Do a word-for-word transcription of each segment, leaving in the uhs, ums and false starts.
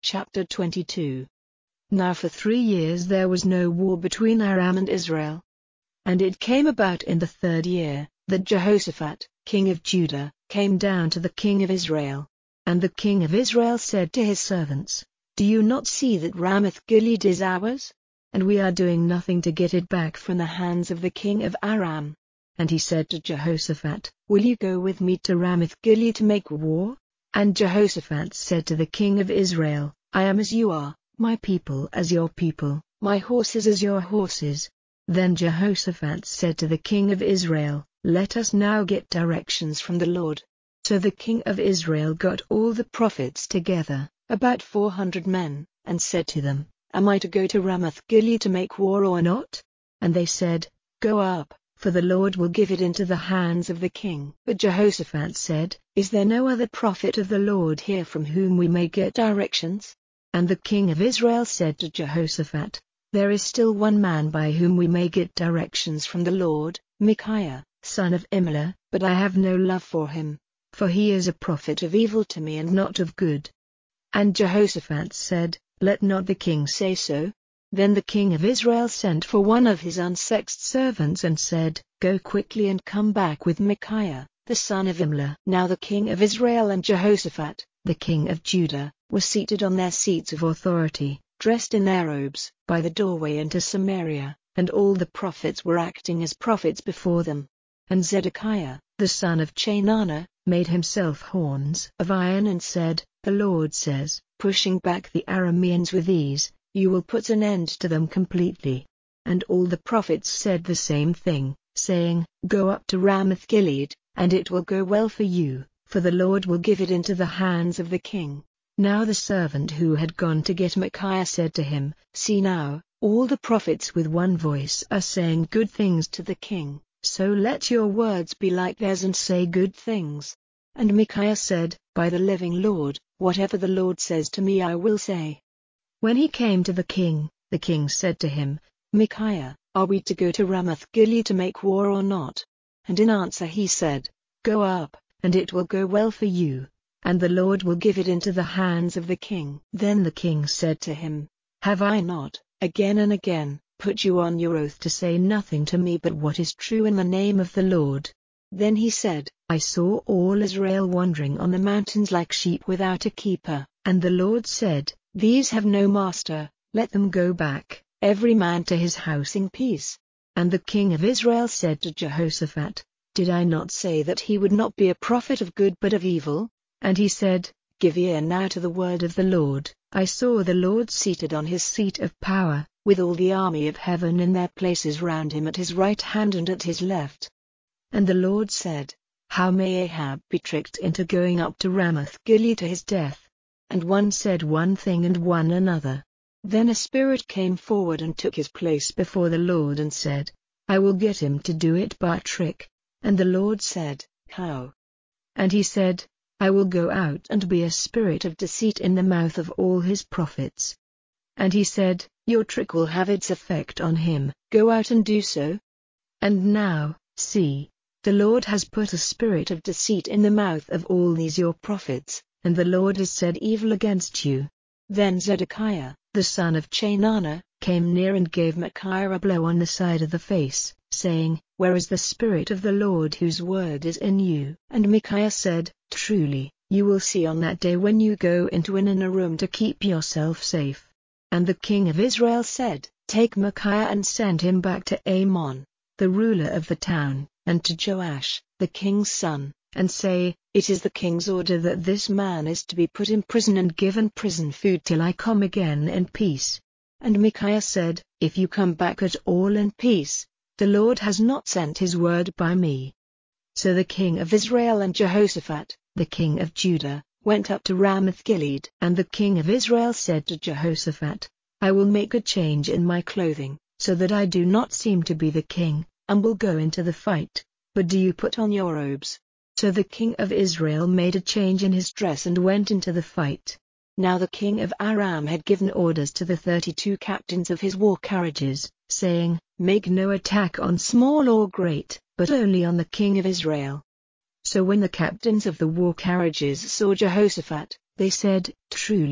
Chapter twenty-two. Now for three years there was no war between Aram and Israel. And it came about in the third year, that Jehoshaphat, king of Judah, came down to the king of Israel. And the king of Israel said to his servants, "Do you not see that Ramoth-Gilead is ours? And we are doing nothing to get it back from the hands of the king of Aram." And he said to Jehoshaphat, "Will you go with me to Ramoth-Gilead to make war?" And Jehoshaphat said to the king of Israel, "I am as you are, my people as your people, my horses as your horses." Then Jehoshaphat said to the king of Israel, "Let us now get directions from the Lord." So the king of Israel got all the prophets together, about four hundred men, and said to them, "Am I to go to Ramoth-Gilead to make war or not?" And they said, "Go up, for the Lord will give it into the hands of the king." But Jehoshaphat said, "Is there no other prophet of the Lord here from whom we may get directions?" And the king of Israel said to Jehoshaphat, "There is still one man by whom we may get directions from the Lord, Micaiah, son of Imlah, but I have no love for him, for he is a prophet of evil to me and not of good." And Jehoshaphat said, "Let not the king say so." Then the king of Israel sent for one of his unsexed servants and said, "Go quickly and come back with Micaiah, the son of Imlah." Now the king of Israel and Jehoshaphat, the king of Judah, were seated on their seats of authority, dressed in their robes, by the doorway into Samaria, and all the prophets were acting as prophets before them. And Zedekiah, the son of Chenaanah, made himself horns of iron and said, "The Lord says, pushing back the Arameans with ease, you will put an end to them completely." And all the prophets said the same thing, saying, "Go up to Ramoth-Gilead, and it will go well for you, for the Lord will give it into the hands of the king." Now the servant who had gone to get Micaiah said to him, "See now, all the prophets with one voice are saying good things to the king, so let your words be like theirs and say good things." And Micaiah said, "By the living Lord, whatever the Lord says to me I will say." When he came to the king, the king said to him, "Micaiah, are we to go to Ramoth-Gilead to make war or not?" And in answer he said, "Go up, and it will go well for you, and the Lord will give it into the hands of the king." Then the king said to him, "Have I not, again and again, put you on your oath to say nothing to me but what is true in the name of the Lord?" Then he said, "I saw all Israel wandering on the mountains like sheep without a keeper, and the Lord said, These have no master, let them go back, every man to his house in peace." And the king of Israel said to Jehoshaphat, "Did I not say that he would not be a prophet of good but of evil?" And he said, "Give ear now to the word of the Lord. I saw the Lord seated on his seat of power, with all the army of heaven in their places round him at his right hand and at his left. And the Lord said, How may Ahab be tricked into going up to Ramoth-Gilead to his death?" And one said one thing and one another. Then a spirit came forward and took his place before the Lord and said, "I will get him to do it by trick." And the Lord said, "How?" And he said, "I will go out and be a spirit of deceit in the mouth of all his prophets." And he said, "Your trick will have its effect on him, go out and do so." And now, see, the Lord has put a spirit of deceit in the mouth of all these your prophets, and the Lord has said evil against you. Then Zedekiah, the son of Chenaanah, came near and gave Micaiah a blow on the side of the face, saying, "Where is the Spirit of the Lord whose word is in you?" And Micaiah said, "Truly, you will see on that day when you go into an inner room to keep yourself safe." And the king of Israel said, "Take Micaiah and send him back to Amon, the ruler of the town, and to Joash, the king's son, and say, It is the king's order that this man is to be put in prison and given prison food till I come again in peace." And Micaiah said, "If you come back at all in peace, the Lord has not sent his word by me." So the king of Israel and Jehoshaphat, the king of Judah, went up to Ramoth-Gilead. And the king of Israel said to Jehoshaphat, "I will make a change in my clothing, so that I do not seem to be the king, and will go into the fight, but do you put on your robes." So the king of Israel made a change in his dress and went into the fight. Now the king of Aram had given orders to the thirty-two captains of his war carriages, saying, "Make no attack on small or great, but only on the king of Israel." So when the captains of the war carriages saw Jehoshaphat, they said, "Truly,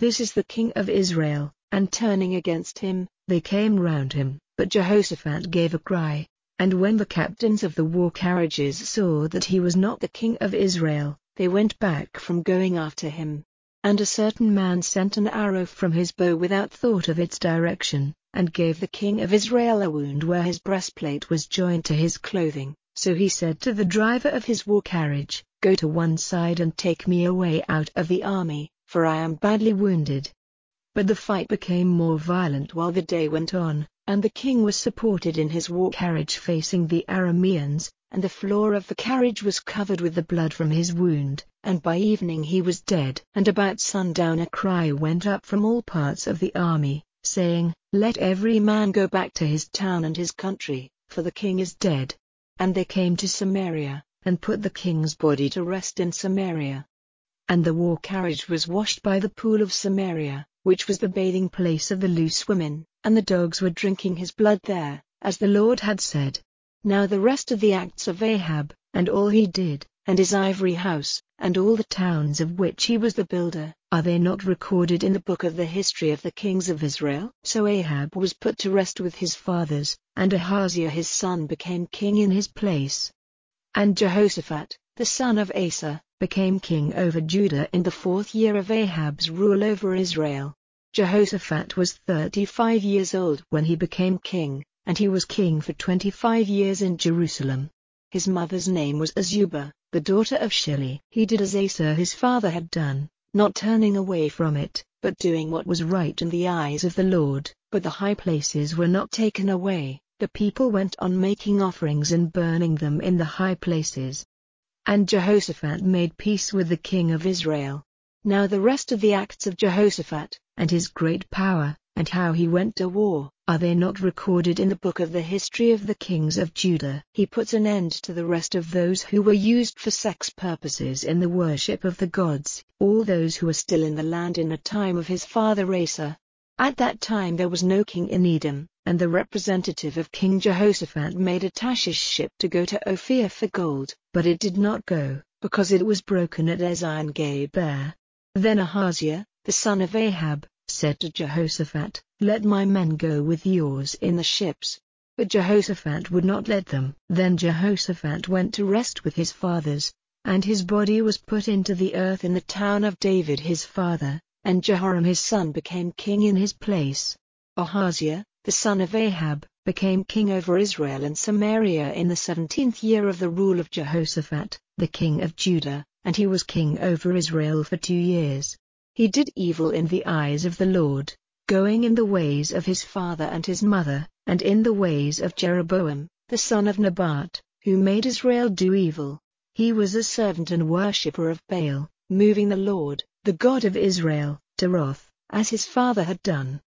"This is the king of Israel," and turning against him, they came round him. But Jehoshaphat gave a cry, and when the captains of the war carriages saw that he was not the king of Israel, they went back from going after him. And a certain man sent an arrow from his bow without thought of its direction, and gave the king of Israel a wound where his breastplate was joined to his clothing. So he said to the driver of his war carriage, "Go to one side and take me away out of the army, for I am badly wounded." But the fight became more violent while the day went on, and the king was supported in his war carriage facing the Arameans, and the floor of the carriage was covered with the blood from his wound, and by evening he was dead. And about sundown a cry went up from all parts of the army, saying, "Let every man go back to his town and his country, for the king is dead." And they came to Samaria, and put the king's body to rest in Samaria. And the war carriage was washed by the pool of Samaria, which was the bathing place of the loose women, and the dogs were drinking his blood there, as the Lord had said. Now the rest of the acts of Ahab, and all he did, and his ivory house, and all the towns of which he was the builder, are they not recorded in the book of the history of the kings of Israel? So Ahab was put to rest with his fathers, and Ahaziah his son became king in his place. And Jehoshaphat, the son of Asa, became king over Judah in the fourth year of Ahab's rule over Israel. Jehoshaphat was thirty-five years old when he became king, and he was king for twenty-five years in Jerusalem. His mother's name was Azubah, the daughter of Shili. He did as Asa his father had done, not turning away from it, but doing what was right in the eyes of the Lord. But the high places were not taken away, the people went on making offerings and burning them in the high places. And Jehoshaphat made peace with the king of Israel. Now the rest of the acts of Jehoshaphat, and his great power, and how he went to war, are they not recorded in the book of the history of the kings of Judah? He put an end to the rest of those who were used for sex purposes in the worship of the gods, all those who were still in the land in the time of his father Asa. At that time there was no king in Edom, and the representative of King Jehoshaphat made a Tarshish ship to go to Ophir for gold, but it did not go, because it was broken at Ezion-Geber. Then Ahaziah, the son of Ahab, said to Jehoshaphat, "Let my men go with yours in the ships." But Jehoshaphat would not let them. Then Jehoshaphat went to rest with his fathers, and his body was put into the earth in the town of David his father, and Jehoram his son became king in his place. Ahaziah, the son of Ahab, became king over Israel and Samaria in the seventeenth year of the rule of Jehoshaphat, the king of Judah, and he was king over Israel for two years. He did evil in the eyes of the Lord, going in the ways of his father and his mother, and in the ways of Jeroboam, the son of Nebat, who made Israel do evil. He was a servant and worshipper of Baal, moving the Lord, the God of Israel, to wrath, as his father had done.